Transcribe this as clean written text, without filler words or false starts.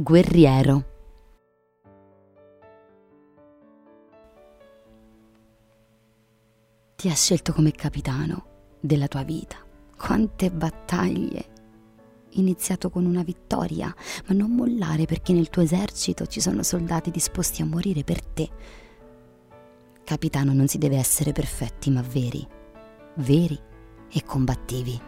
guerriero. Ti ha scelto come capitano della tua vita. Quante battaglie! Iniziato con una vittoria, ma non mollare, perché nel tuo esercito ci sono soldati disposti a morire per te. Capitano non si deve essere perfetti, ma veri e combattivi.